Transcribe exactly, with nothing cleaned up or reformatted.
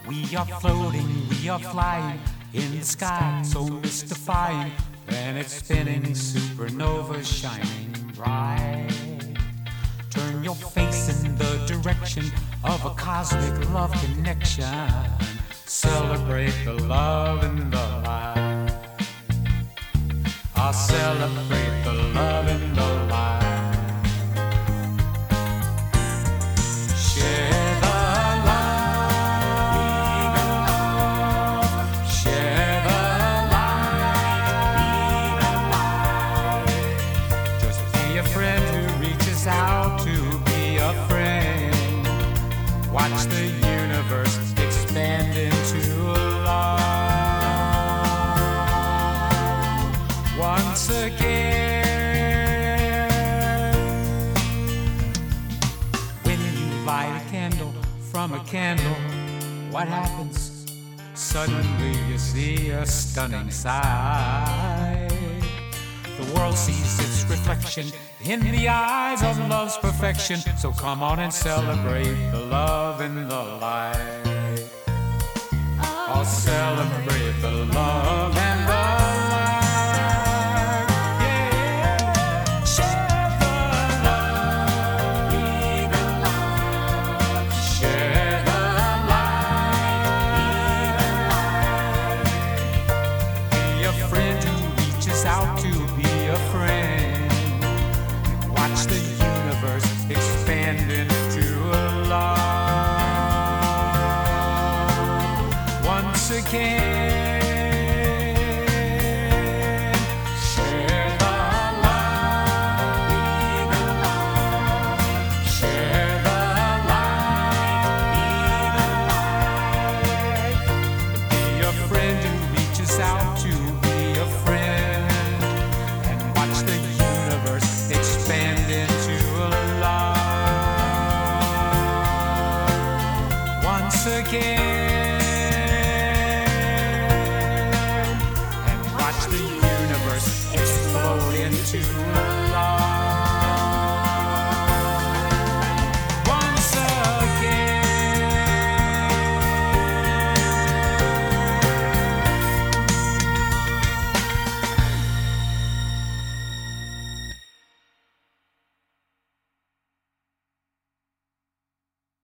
We are floating, we are flying in the sky, so mystifying. Planet spinning, supernova shining bright. Turn your face in the direction of a cosmic love connection. Celebrate the love and the light. I'll celebrate the love and the light. Share the love, share the light. Just be a friend who reaches out to be a friend. Watch the universe expand into love once again. When you light a candle from a candle, what happens? Suddenly you see a stunning sight. The world sees its reflection in the eyes of love's perfection. So come on and celebrate the love and the light. I'll celebrate the love and the light. Yeah. Share the love, be the love. Share the light, be the light. Be a friend who reaches out to be a friend. Watch the universe expand into love once again.